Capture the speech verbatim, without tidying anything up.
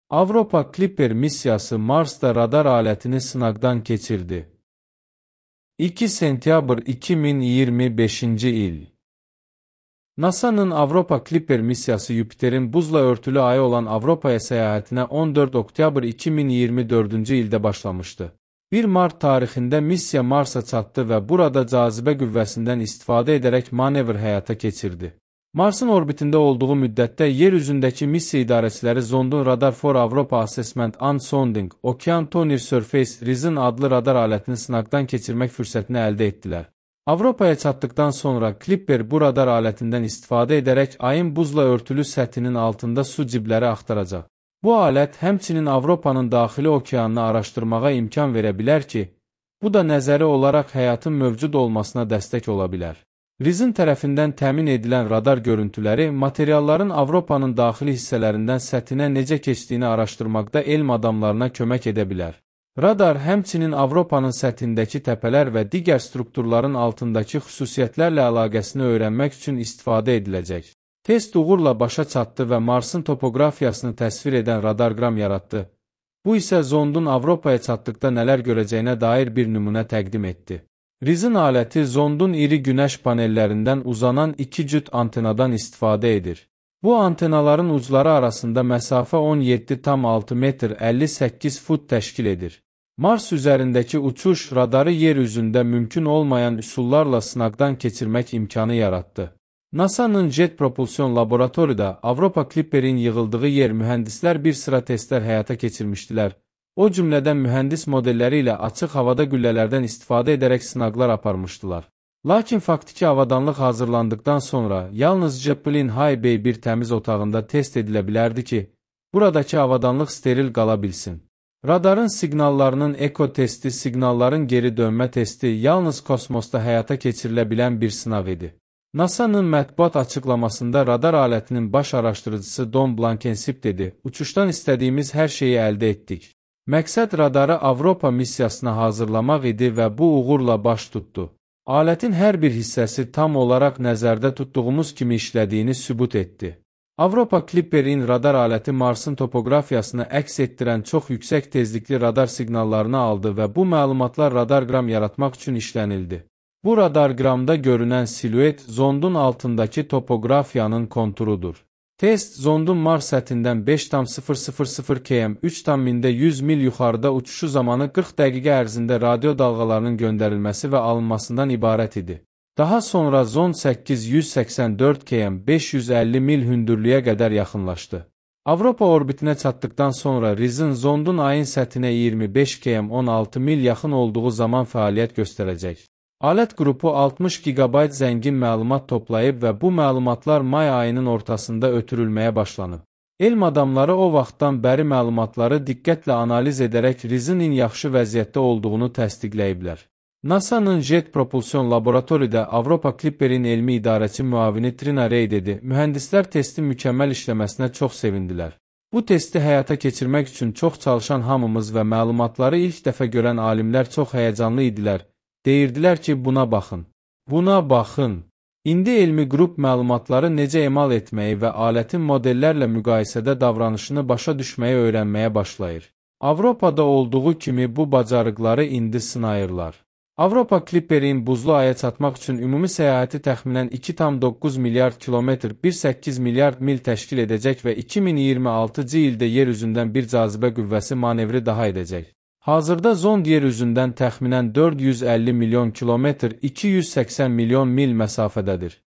Avropa Clipper missiyası Mars'ta radar aletini sınaqdan keçirdi. iki sentyabr iki min iyirmi beşinci il. NASA'nın Avropa Clipper missiyası Yupiterin buzla örtülü ayı olan Avropa'ya səyahətinə on dörd oktyabr iki min iyirmi dördüncü ildə başlamışdı. bir mart tarixində missiya Mars'a çatdı və burada cazibə qüvvəsindən istifadə edərək manevr həyata keçirdi. Marsın orbitində olduğu müddətdə yer üzündəki missiya idarəçiləri zondun Radar for Europa Assessment and Sounding, Okean Near Surface RISN adlı radar alətini sınaqdan keçirmək fürsətini əldə etdilər. Avropaya çatdıktan sonra Clipper bu radar alətindən istifadə edərək ayın buzla örtülü səthinin altında su cibləri axtaracaq. Bu alət həmçinin Avropanın daxili okeanını araşdırmağa imkan verə bilər ki, bu da nəzəri olaraq həyatın mövcud olmasına dəstək ola bilər. RISN tərəfindən təmin edilən radar görüntüləri materialların Avropanın daxili hissələrindən səthinə necə keçdiyini araşdırmaqda elm adamlarına kömək edə bilər. Radar həmçinin Avropanın səthindəki təpələr və digər strukturların altındakı xüsusiyyətlərlə əlaqəsini öyrənmək üçün istifadə ediləcək. Test uğurla başa çatdı və Marsın topoqrafiyasını təsvir edən radarqram yaratdı. Bu isə zondun Avropaya çatdıqda nələr görəcəyinə dair bir nümunə təqdim etdi. RISN aləti zondun iri günəş panellərindən uzanan iki cüt antenadan istifadə edir. Bu antenaların ucları arasında məsafə on yeddi tam altı metr əlli səkkiz fut təşkil edir. Mars üzərindəki uçuş radarı yer üzündə mümkün olmayan üsullarla sınaqdan keçirmək imkanı yaratdı. NASA'nın Jet Propulsion Laboratorida Avropa Clipper'in yığıldığı yer mühəndislər bir sıra testlər həyata keçirmişdilər. O cümlədən mühəndis modelləri ilə açıq havada güllələrdən istifadə edərək sınaqlar aparmışdılar. Lakin faktiki avadanlıq hazırlandıqdan sonra yalnız Zeppelin High Bay bir təmiz otağında test edilə bilərdi ki, buradakı avadanlıq steril qala bilsin. Radarın siqnallarının eko testi, siqnalların geri dönmə testi yalnız kosmosda həyata keçirilə bilən bir sınaq idi. NASA'nın mətbuat açıqlamasında radar alətinin baş araşdırıcısı Don Blankenship dedi, uçuşdan istədiyimiz hər şeyi əldə etdik. Məqsəd radarı Avropa missiyasına hazırlamaq idi və bu uğurla baş tutdu. Alətin hər bir hissəsi tam olaraq nəzərdə tutduğumuz kimi işlədiyini sübut etdi. Avropa Clipper'in radar aləti Marsın topoqrafiyasını əks etdirən çox yüksək tezlikli radar siqnallarını aldı və bu məlumatlar radarqram yaratmaq üçün işlənildi. Bu radarqramda görünən siluet zondun altındakı topoqrafiyanın konturudur. Test zondun Mars səthindən beş tam sıfır sıfır sıfır kilometr üç tam mində yüz mil yuxarıda uçuşu zamanı qırx dəqiqə ərzində radio dalğalarının göndərilməsi və alınmasından ibarət idi. Daha sonra zond səkkiz yüz səksən dörd kilometr beş yüz əlli mil hündürlüyə qədər yaxınlaşdı. Avropa orbitinə çatdıqdan sonra RISN zondun ayın səthinə iyirmi beş kilometr on altı mil yaxın olduğu zaman fəaliyyət göstərəcək. Alət qrupu altmış gigabayt zəngin məlumat toplayıb və bu məlumatlar may ayının ortasında ötürülməyə başlanıb. Elm adamları o vaxtdan bəri məlumatları diqqətlə analiz edərək RISN-in yaxşı vəziyyətdə olduğunu təsdiqləyiblər. NASA'nın Jet Propulsion Laboratorida Avropa Clipper'in elmi idarəçi müavini Trina Ray dedi, mühəndislər testin mükəmməl işləməsinə çox sevindilər. Bu testi həyata keçirmək üçün çox çalışan hamımız və məlumatları ilk dəfə görən alimlər çox həyəcanlı idilər. Deyirdilər ki, buna baxın, buna baxın. İndi elmi qrup məlumatları necə emal etməyi və alətin modellərlə müqayisədə davranışını başa düşməyi öyrənməyə başlayır. Avropada olduğu kimi bu bacarıqları indi sınayırlar. Avropa Clipper'in buzlu aya çatmaq üçün ümumi səyahəti təxminən iki tam doqquz milyard kilometr bir tam səkkiz milyard mil təşkil edəcək və iki min iyirmi altıncı ildə yer üzündən bir cazibə qüvvəsi manevri daha edəcək. Hazırda zond yer üzündən təxminən dörd yüz əlli milyon kilometr iki yüz səksən milyon mil məsafədədir.